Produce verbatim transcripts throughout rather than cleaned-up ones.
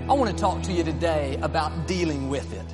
I want to talk to you today about dealing with it.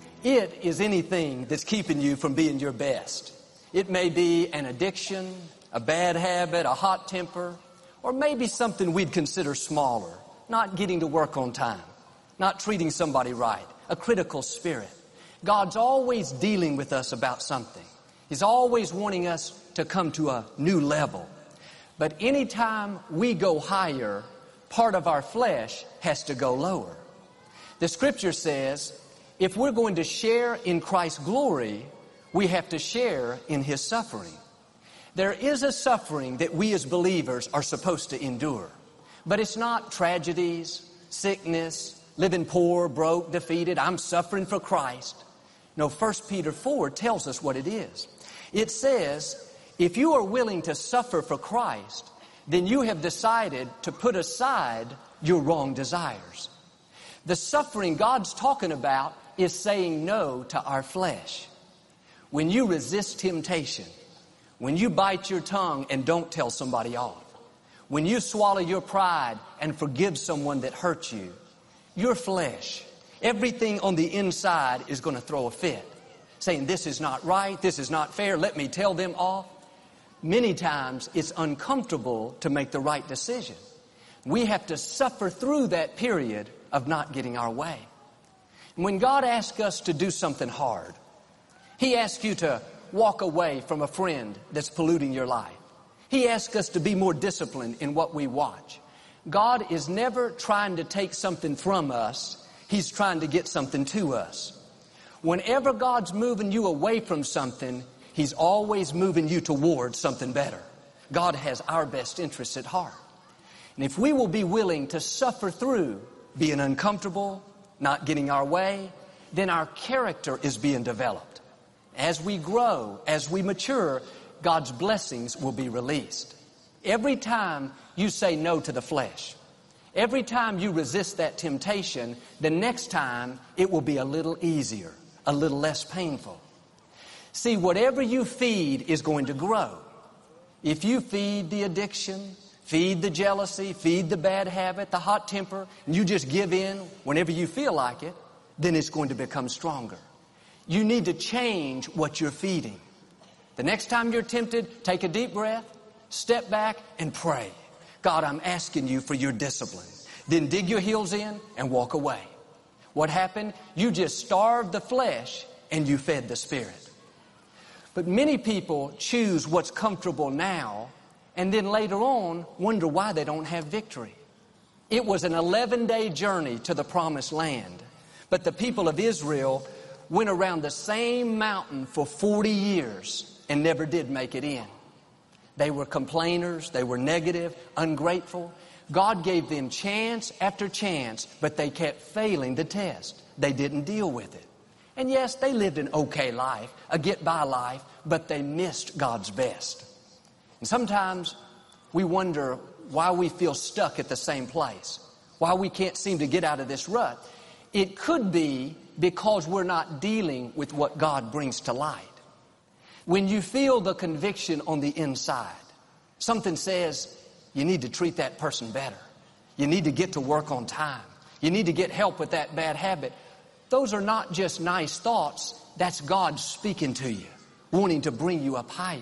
It is anything that's keeping you from being your best. It may be an addiction, a bad habit, a hot temper, or maybe something we'd consider smaller, not getting to work on time, not treating somebody right, a critical spirit. God's always dealing with us about something. He's always wanting us to come to a new level. But anytime we go higher, part of our flesh has to go lower. The scripture says, if we're going to share in Christ's glory, we have to share in His suffering. There is a suffering that we as believers are supposed to endure. But it's not tragedies, sickness, living poor, broke, defeated. I'm suffering for Christ. No, First Peter four tells us what it is. It says, if you are willing to suffer for Christ, then you have decided to put aside your wrong desires. The suffering God's talking about is saying no to our flesh. When you resist temptation, when you bite your tongue and don't tell somebody off, when you swallow your pride and forgive someone that hurt you, your flesh, everything on the inside is going to throw a fit, saying this is not right, this is not fair, let me tell them off. Many times it's uncomfortable to make the right decision. We have to suffer through that period of not getting our way. And when God asks us to do something hard, He asks you to walk away from a friend that's polluting your life. He asks us to be more disciplined in what we watch. God is never trying to take something from us. He's trying to get something to us. Whenever God's moving you away from something, He's always moving you towards something better. God has our best interests at heart. And if we will be willing to suffer through being uncomfortable, not getting our way, then our character is being developed. As we grow, as we mature, God's blessings will be released. Every time you say no to the flesh, every time you resist that temptation, the next time it will be a little easier, a little less painful. See, whatever you feed is going to grow. If you feed the addiction, feed the jealousy, feed the bad habit, the hot temper, and you just give in whenever you feel like it, then it's going to become stronger. You need to change what you're feeding. The next time you're tempted, take a deep breath, step back, and pray. God, I'm asking you for your discipline. Then dig your heels in and walk away. What happened? You just starved the flesh and you fed the spirit. But many people choose what's comfortable now and then later on wonder why they don't have victory. It was an eleven-day journey to the promised land, but the people of Israel went around the same mountain for forty years and never did make it in. They were complainers, they were negative, ungrateful. God gave them chance after chance, but they kept failing the test. They didn't deal with it. And yes, they lived an okay life, a get-by life, but they missed God's best. And sometimes we wonder why we feel stuck at the same place, why we can't seem to get out of this rut. It could be because we're not dealing with what God brings to light. When you feel the conviction on the inside, something says you need to treat that person better. You need to get to work on time. You need to get help with that bad habit. Those are not just nice thoughts. That's God speaking to you, wanting to bring you up higher.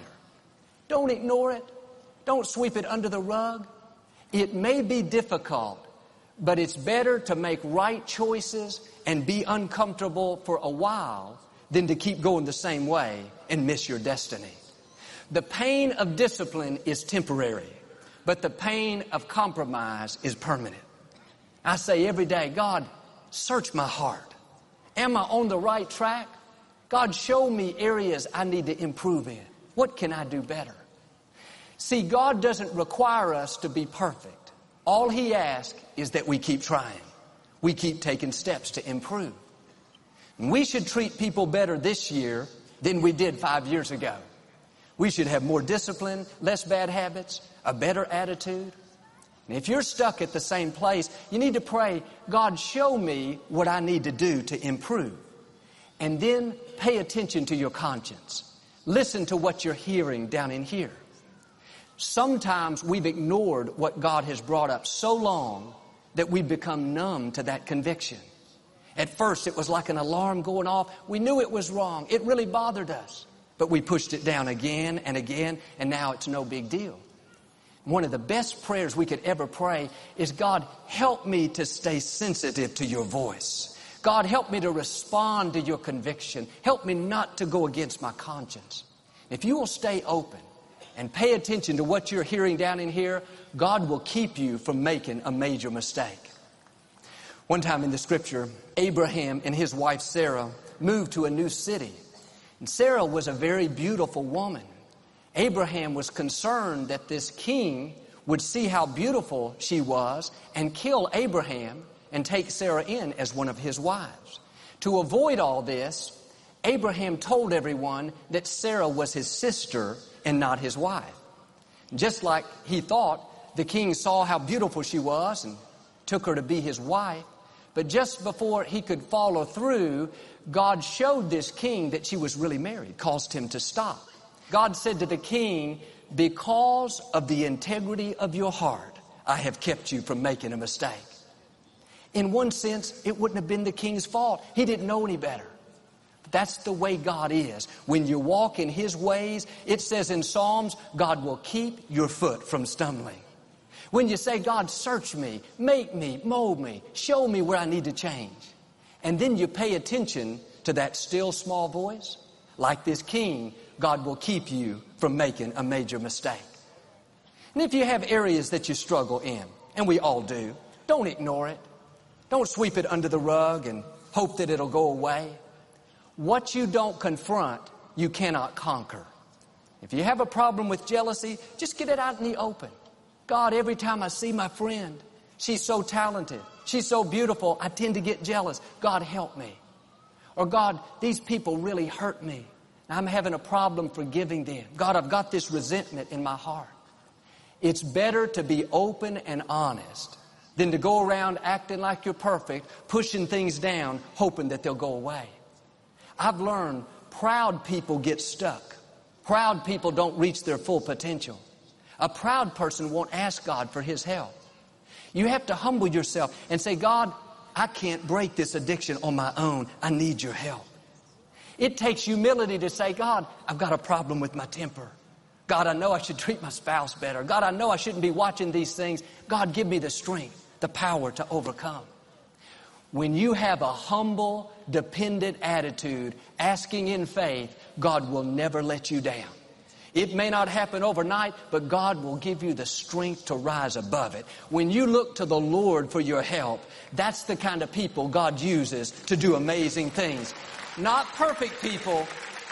Don't ignore it. Don't sweep it under the rug. It may be difficult, but it's better to make right choices and be uncomfortable for a while than to keep going the same way and miss your destiny. The pain of discipline is temporary, but the pain of compromise is permanent. I say every day, God, search my heart. Am I on the right track? God, show me areas I need to improve in. What can I do better? See, God doesn't require us to be perfect. All He asks is that we keep trying. We keep taking steps to improve. And we should treat people better this year than we did five years ago. We should have more discipline, less bad habits, a better attitude. And if you're stuck at the same place, you need to pray, God, show me what I need to do to improve. And then pay attention to your conscience. Listen to what you're hearing down in here. Sometimes we've ignored what God has brought up so long that we become numb to that conviction. At first, it was like an alarm going off. We knew it was wrong. It really bothered us. But we pushed it down again and again, and now it's no big deal. One of the best prayers we could ever pray is, God, help me to stay sensitive to your voice. God, help me to respond to your conviction. Help me not to go against my conscience. If you will stay open and pay attention to what you're hearing down in here, God will keep you from making a major mistake. One time in the scripture, Abraham and his wife Sarah moved to a new city. And Sarah was a very beautiful woman. Abraham was concerned that this king would see how beautiful she was and kill Abraham and take Sarah in as one of his wives. To avoid all this, Abraham told everyone that Sarah was his sister and not his wife. Just like he thought, the king saw how beautiful she was and took her to be his wife. But just before he could follow through, God showed this king that she was really married, caused him to stop. God said to the king, because of the integrity of your heart, I have kept you from making a mistake. In one sense, it wouldn't have been the king's fault. He didn't know any better. But that's the way God is. When you walk in his ways, it says in Psalms, God will keep your foot from stumbling. When you say, God, search me, make me, mold me, show me where I need to change. And then you pay attention to that still small voice, like this king, God will keep you from making a major mistake. And if you have areas that you struggle in, and we all do, don't ignore it. Don't sweep it under the rug and hope that it'll go away. What you don't confront, you cannot conquer. If you have a problem with jealousy, just get it out in the open. God, every time I see my friend, she's so talented, she's so beautiful, I tend to get jealous. God, help me. Or God, these people really hurt me. I'm having a problem forgiving them. God, I've got this resentment in my heart. It's better to be open and honest than to go around acting like you're perfect, pushing things down, hoping that they'll go away. I've learned proud people get stuck. Proud people don't reach their full potential. A proud person won't ask God for his help. You have to humble yourself and say, God, I can't break this addiction on my own. I need your help. It takes humility to say, God, I've got a problem with my temper. God, I know I should treat my spouse better. God, I know I shouldn't be watching these things. God, give me the strength, the power to overcome. When you have a humble, dependent attitude, asking in faith, God will never let you down. It may not happen overnight, but God will give you the strength to rise above it. When you look to the Lord for your help, that's the kind of people God uses to do amazing things. Not perfect people,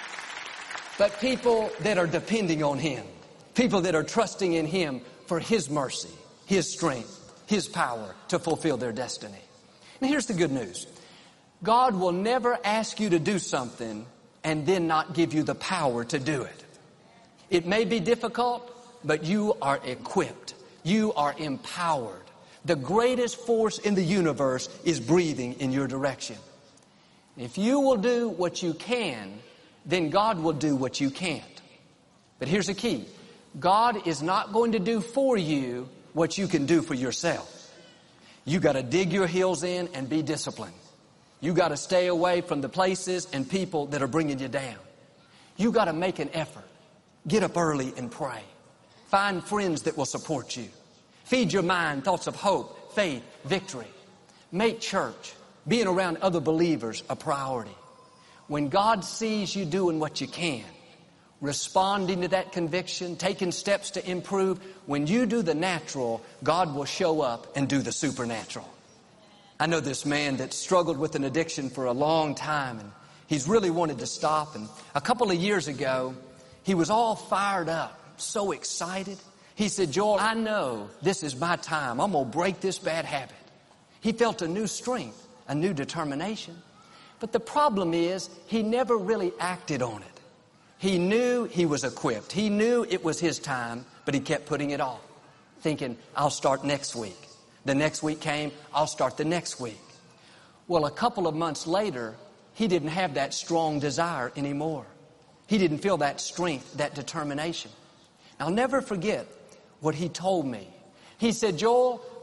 but people that are depending on him. People that are trusting in him for his mercy, his strength, his power to fulfill their destiny. And here's the good news. God will never ask you to do something and then not give you the power to do it. It may be difficult, but you are equipped. You are empowered. The greatest force in the universe is breathing in your direction. If you will do what you can, then God will do what you can't. But here's the key. God is not going to do for you what you can do for yourself. You got to dig your heels in and be disciplined. You got to stay away from the places and people that are bringing you down. You got to make an effort. Get up early and pray. Find friends that will support you. Feed your mind thoughts of hope, faith, victory. Make church, being around other believers, a priority. When God sees you doing what you can, responding to that conviction, taking steps to improve, when you do the natural, God will show up and do the supernatural. I know this man that struggled with an addiction for a long time, and he's really wanted to stop. And a couple of years ago, he was all fired up, so excited. He said, Joel, I know this is my time. I'm going to break this bad habit. He felt a new strength, a new determination. But the problem is, he never really acted on it. He knew he was equipped. He knew it was his time, but he kept putting it off, thinking, I'll start next week. The next week came, I'll start the next week. Well, a couple of months later, he didn't have that strong desire anymore. He didn't feel that strength, that determination. I'll never forget what he told me. He said, Joel,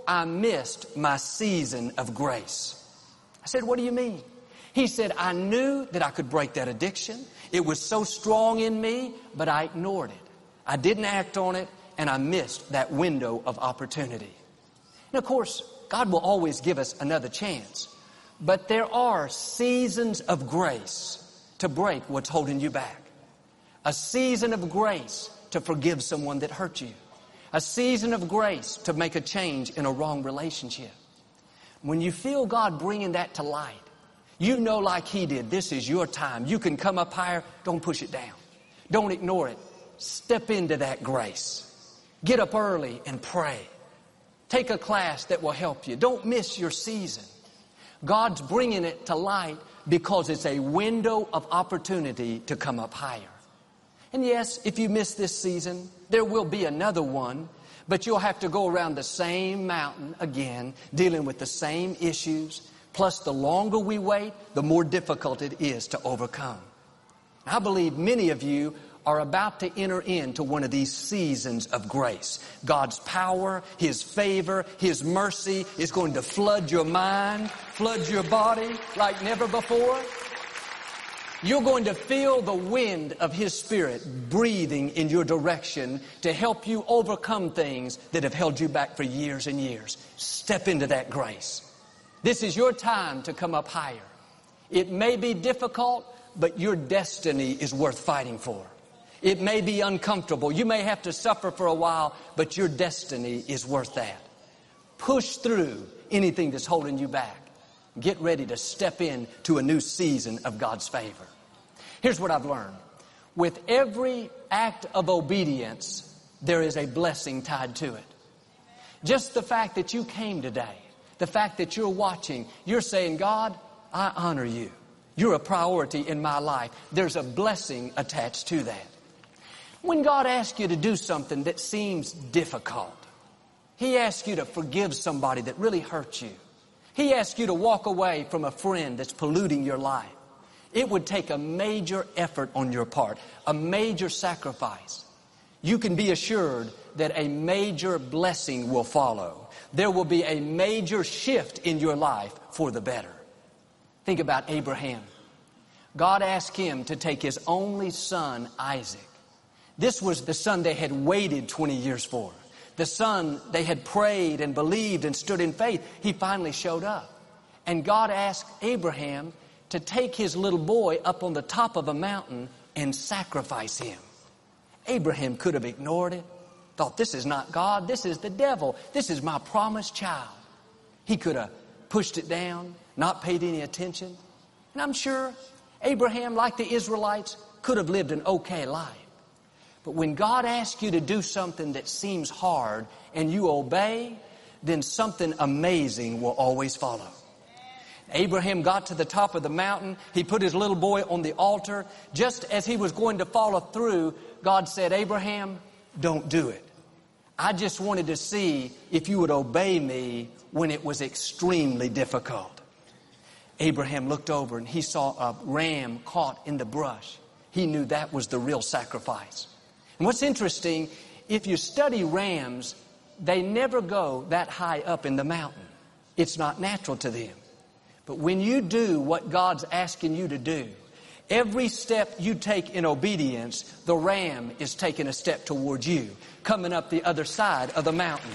I missed my season of grace. I said, what do you mean? He said, I knew that I could break that addiction. It was so strong in me, but I ignored it. I didn't act on it, and I missed that window of opportunity. And of course, God will always give us another chance. But there are seasons of grace to break what's holding you back. A season of grace to forgive someone that hurt you. A season of grace to make a change in a wrong relationship. When you feel God bringing that to light, you know like He did, this is your time. You can come up higher. Don't push it down. Don't ignore it. Step into that grace. Get up early and pray. Take a class that will help you. Don't miss your season. God's bringing it to light because it's a window of opportunity to come up higher. And yes, if you miss this season, there will be another one, but you'll have to go around the same mountain again, dealing with the same issues. Plus, the longer we wait, the more difficult it is to overcome. I believe many of you are about to enter into one of these seasons of grace. God's power, His favor, His mercy is going to flood your mind, flood your body like never before. You're going to feel the wind of His Spirit breathing in your direction to help you overcome things that have held you back for years and years. Step into that grace. This is your time to come up higher. It may be difficult, but your destiny is worth fighting for. It may be uncomfortable. You may have to suffer for a while, but your destiny is worth that. Push through anything that's holding you back. Get ready to step into a new season of God's favor. Here's what I've learned. With every act of obedience, there is a blessing tied to it. Just the fact that you came today, the fact that you're watching, you're saying, God, I honor you. You're a priority in my life. There's a blessing attached to that. When God asks you to do something that seems difficult, He asks you to forgive somebody that really hurt you. He asks you to walk away from a friend that's polluting your life. It would take a major effort on your part, a major sacrifice. You can be assured that a major blessing will follow. There will be a major shift in your life for the better. Think about Abraham. God asked him to take his only son, Isaac. This was the son they had waited twenty years for. The son they had prayed and believed and stood in faith. He finally showed up. And God asked Abraham to take his little boy up on the top of a mountain and sacrifice him. Abraham could have ignored it. Thought, this is not God. This is the devil. This is my promised child. He could have pushed it down, not paid any attention. And I'm sure Abraham, like the Israelites, could have lived an okay life. But when God asks you to do something that seems hard and you obey, then something amazing will always follow. Abraham got to the top of the mountain. He put his little boy on the altar. Just as he was going to follow through, God said, Abraham, don't do it. I just wanted to see if you would obey me when it was extremely difficult. Abraham looked over and he saw a ram caught in the brush. He knew that was the real sacrifice. And what's interesting, if you study rams, they never go that high up in the mountain. It's not natural to them. But when you do what God's asking you to do, every step you take in obedience, the ram is taking a step towards you, coming up the other side of the mountain.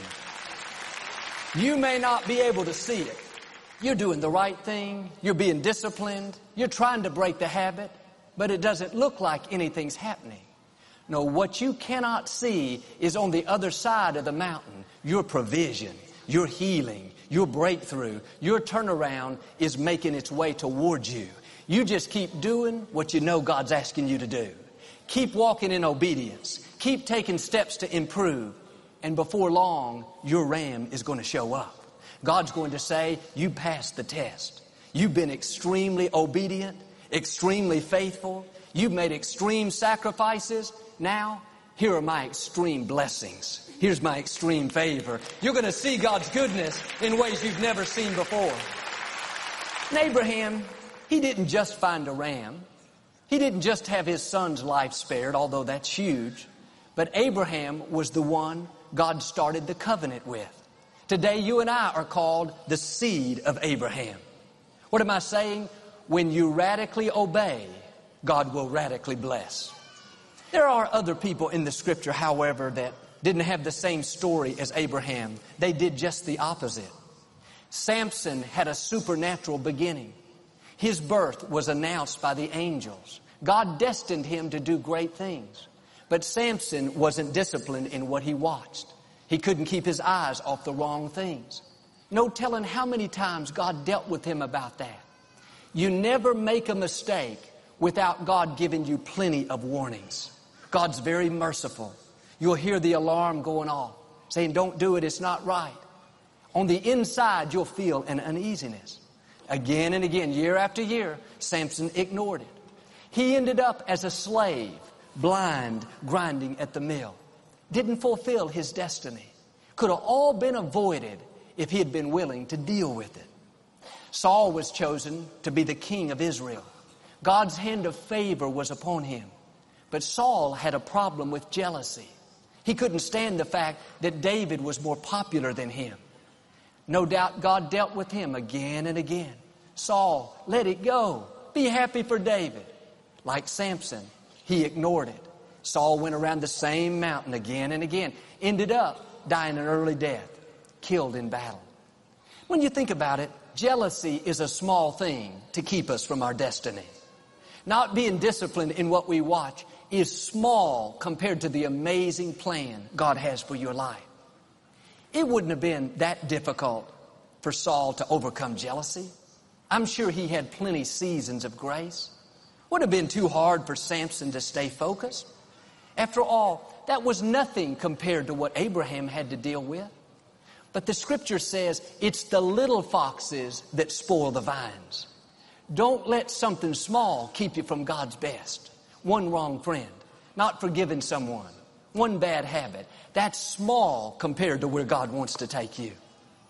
You may not be able to see it. You're doing the right thing. You're being disciplined. You're trying to break the habit, but it doesn't look like anything's happening. No, what you cannot see is on the other side of the mountain. Your provision, your healing, your breakthrough, your turnaround is making its way towards you. You just keep doing what you know God's asking you to do. Keep walking in obedience. Keep taking steps to improve. And before long, your ram is going to show up. God's going to say, you passed the test. You've been extremely obedient, extremely faithful. You've made extreme sacrifices. Now, here are my extreme blessings. Here's my extreme favor. You're going to see God's goodness in ways you've never seen before. And Abraham, he didn't just find a ram. He didn't just have his son's life spared, although that's huge. But Abraham was the one God started the covenant with. Today, you and I are called the seed of Abraham. What am I saying? When you radically obey, God will radically bless. There are other people in the Scripture, however, that didn't have the same story as Abraham. They did just the opposite. Samson had a supernatural beginning. His birth was announced by the angels. God destined him to do great things. But Samson wasn't disciplined in what he watched. He couldn't keep his eyes off the wrong things. No telling how many times God dealt with him about that. You never make a mistake without God giving you plenty of warnings. God's very merciful. You'll hear the alarm going off, saying, don't do it, it's not right. On the inside, you'll feel an uneasiness. Again and again, year after year, Samson ignored it. He ended up as a slave, blind, grinding at the mill. Didn't fulfill his destiny. Could have all been avoided if he had been willing to deal with it. Saul was chosen to be the king of Israel. God's hand of favor was upon him. But Saul had a problem with jealousy. He couldn't stand the fact that David was more popular than him. No doubt God dealt with him again and again. Saul, let it go. Be happy for David. Like Samson, he ignored it. Saul went around the same mountain again and again. Ended up dying an early death. Killed in battle. When you think about it, jealousy is a small thing to keep us from our destiny. Not being disciplined in what we watch is small compared to the amazing plan God has for your life. It wouldn't have been that difficult for Saul to overcome jealousy. I'm sure he had plenty seasons of grace. Would have been too hard for Samson to stay focused. After all, that was nothing compared to what Abraham had to deal with. But the Scripture says it's the little foxes that spoil the vines. Don't let something small keep you from God's best. One wrong friend, not forgiving someone, one bad habit. That's small compared to where God wants to take you.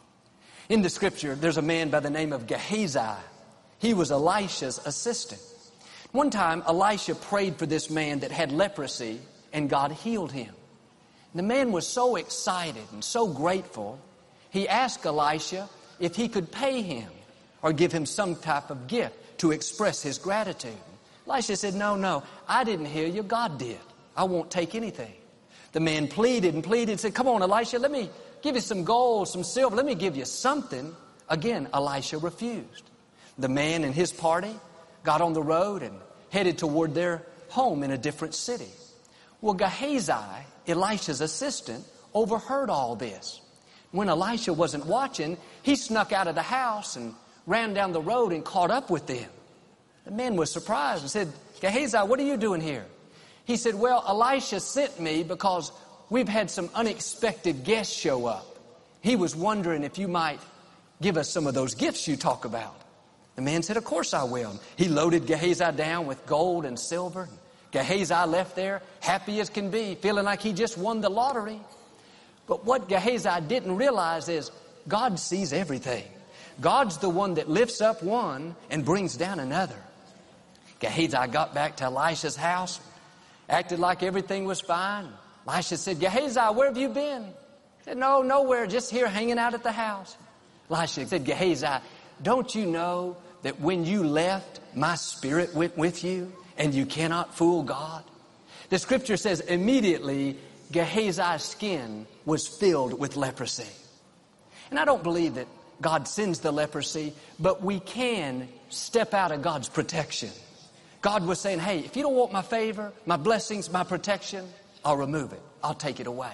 In the Scripture, there's a man by the name of Gehazi. He was Elisha's assistant. One time, Elisha prayed for this man that had leprosy, and God healed him. The man was so excited and so grateful, he asked Elisha if he could pay him or give him some type of gift to express his gratitude. Elisha said, no, no, I didn't hear you, God did. I won't take anything. The man pleaded and pleaded and said, come on, Elisha, let me give you some gold, some silver, let me give you something. Again, Elisha refused. The man and his party got on the road and headed toward their home in a different city. Well, Gehazi, Elisha's assistant, overheard all this. When Elisha wasn't watching, he snuck out of the house and ran down the road and caught up with them. The man was surprised and said, Gehazi, what are you doing here? He said, well, Elisha sent me because we've had some unexpected guests show up. He was wondering if you might give us some of those gifts you talk about. The man said, of course I will. He loaded Gehazi down with gold and silver. Gehazi left there happy as can be, feeling like he just won the lottery. But what Gehazi didn't realize is God sees everything. God's the one that lifts up one and brings down another. Gehazi got back to Elisha's house, acted like everything was fine. Elisha said, Gehazi, where have you been? He said, no, nowhere, just here hanging out at the house. Elisha said, Gehazi, don't you know that when you left, my spirit went with you and you cannot fool God? The Scripture says immediately Gehazi's skin was filled with leprosy. And I don't believe that God sends the leprosy, but we can step out of God's protection. God was saying, hey, if you don't want my favor, my blessings, my protection, I'll remove it. I'll take it away.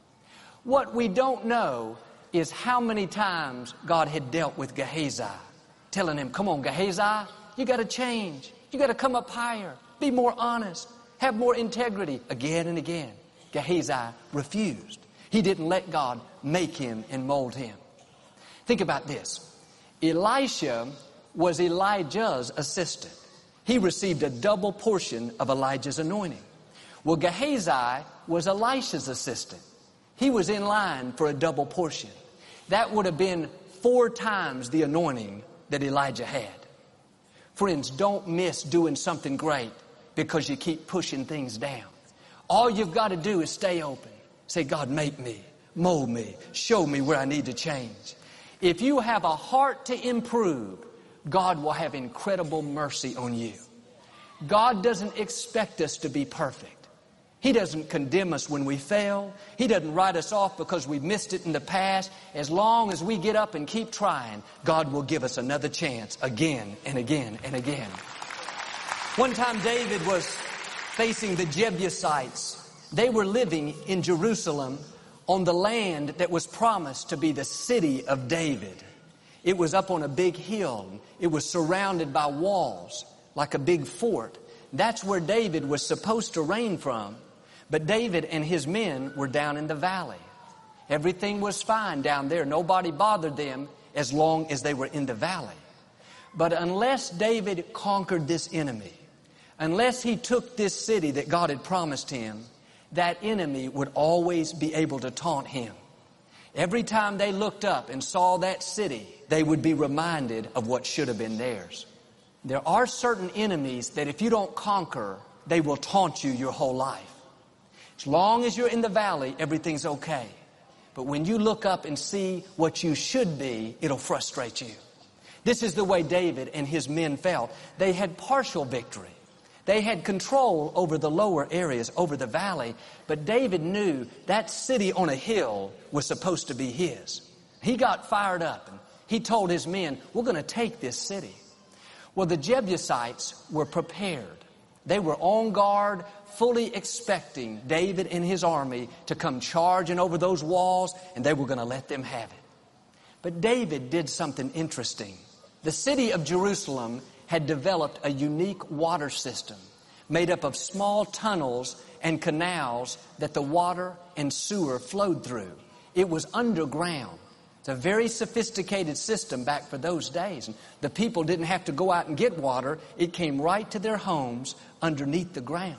What we don't know is how many times God had dealt with Gehazi, telling him, come on, Gehazi, you got to change. You got to come up higher. Be more honest. Have more integrity. Again and again. Gehazi refused. He didn't let God make him and mold him. Think about this. Elisha was Elijah's assistant. He received a double portion of Elijah's anointing. Well, Gehazi was Elisha's assistant. He was in line for a double portion. That would have been four times the anointing that Elijah had. Friends, don't miss doing something great because you keep pushing things down. All you've got to do is stay open. Say, God, make me. mold me, show me where I need to change. If you have a heart to improve, God will have incredible mercy on you. God doesn't expect us to be perfect. He doesn't condemn us when we fail. He doesn't write us off because we missed it in the past. As long as we get up and keep trying, God will give us another chance again and again and again. One time David was facing the Jebusites. They were living in Jerusalem on the land that was promised to be the city of David. It was up on a big hill. It was surrounded by walls like a big fort. That's where David was supposed to reign from. But David and his men were down in the valley. Everything was fine down there. Nobody bothered them as long as they were in the valley. But unless David conquered this enemy, unless he took this city that God had promised him, that enemy would always be able to taunt him. Every time they looked up and saw that city, they would be reminded of what should have been theirs. There are certain enemies that if you don't conquer, they will taunt you your whole life. As long as you're in the valley, everything's okay. But when you look up and see what you should be, it'll frustrate you. This is the way David and his men felt. They had partial victory. They had control over the lower areas, over the valley. But David knew that city on a hill was supposed to be his. He got fired up and he told his men, we're going to take this city. Well, the Jebusites were prepared. They were on guard, fully expecting David and his army to come charging over those walls, and they were going to let them have it. But David did something interesting. The city of Jerusalem had developed a unique water system made up of small tunnels and canals that the water and sewer flowed through. It was underground. It's a very sophisticated system back for those days. And the people didn't have to go out and get water. It came right to their homes underneath the ground.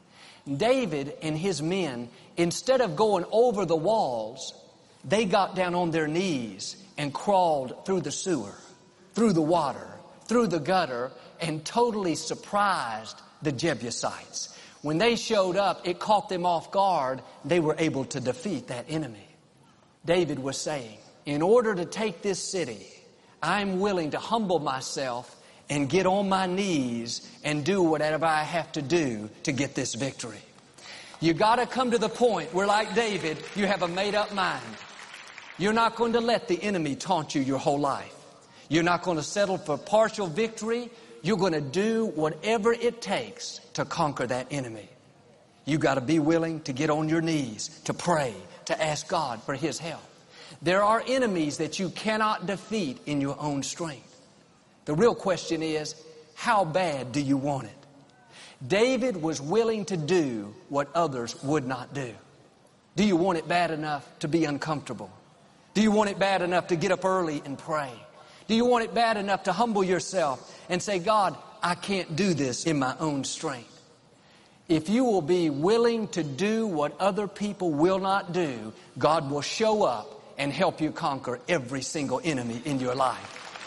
David and his men, instead of going over the walls, they got down on their knees and crawled through the sewer, through the water, through the gutter, and totally surprised the Jebusites. When they showed up, it caught them off guard. They were able to defeat that enemy. David was saying, in order to take this city, I'm willing to humble myself and get on my knees and do whatever I have to do to get this victory. You got to come to the point where, like David, you have a made-up mind. You're not going to let the enemy taunt you your whole life. You're not going to settle for partial victory. You're going to do whatever it takes to conquer that enemy. You got to be willing to get on your knees, to pray, to ask God for His help. There are enemies that you cannot defeat in your own strength. The real question is, how bad do you want it? David was willing to do what others would not do. Do you want it bad enough to be uncomfortable? Do you want it bad enough to get up early and pray? Do you want it bad enough to humble yourself and say, God, I can't do this in my own strength? If you will be willing to do what other people will not do, God will show up and help you conquer every single enemy in your life.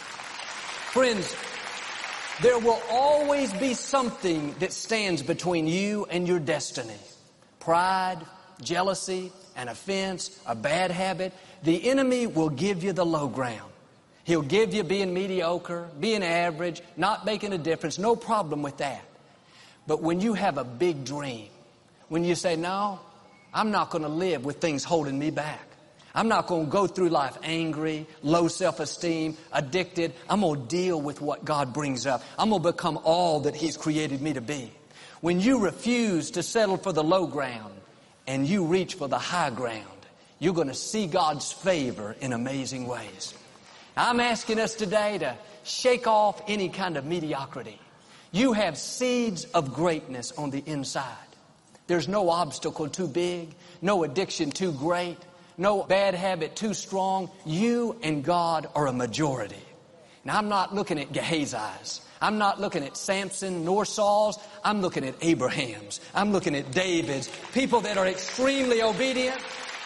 Friends, there will always be something that stands between you and your destiny. Pride, jealousy, an offense, a bad habit. The enemy will give you the low ground. He'll give you being mediocre, being average, not making a difference. No problem with that. But when you have a big dream, when you say, no, I'm not going to live with things holding me back. I'm not going to go through life angry, low self-esteem, addicted. I'm going to deal with what God brings up. I'm going to become all that He's created me to be. When you refuse to settle for the low ground and you reach for the high ground, you're going to see God's favor in amazing ways. I'm asking us today to shake off any kind of mediocrity. You have seeds of greatness on the inside. There's no obstacle too big, no addiction too great, no bad habit too strong. You and God are a majority. Now, I'm not looking at Gehazi's. I'm not looking at Samson nor Saul's. I'm looking at Abraham's. I'm looking at David's. People that are extremely obedient.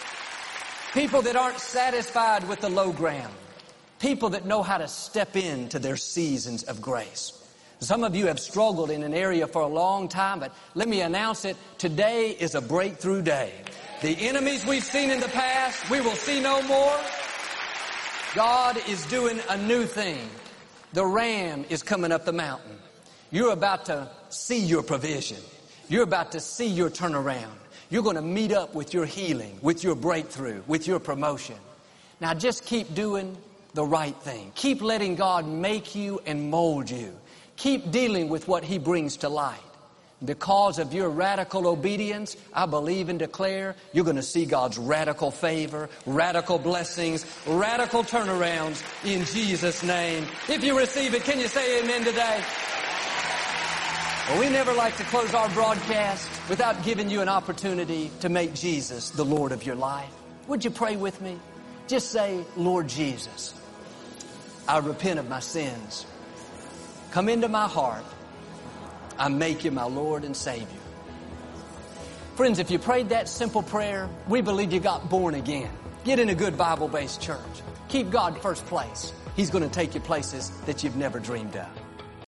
People that aren't satisfied with the low ground. People that know how to step into their seasons of grace. Some of you have struggled in an area for a long time, but let me announce it. Today is a breakthrough day. The enemies we've seen in the past, we will see no more. God is doing a new thing. The ram is coming up the mountain. You're about to see your provision. You're about to see your turnaround. You're going to meet up with your healing, with your breakthrough, with your promotion. Now just keep doing the right thing. Keep letting God make you and mold you. Keep dealing with what He brings to light. Because of your radical obedience, I believe and declare you're going to see God's radical favor, radical blessings, radical turnarounds in Jesus' name. If you receive it, can you say amen today? Well, we never like to close our broadcast without giving you an opportunity to make Jesus the Lord of your life. Would you pray with me? Just say, Lord Jesus, I repent of my sins. Come into my heart. I make you my Lord and Savior. Friends, if you prayed that simple prayer, we believe you got born again. Get in a good Bible-based church. Keep God first place. He's going to take you places that you've never dreamed of.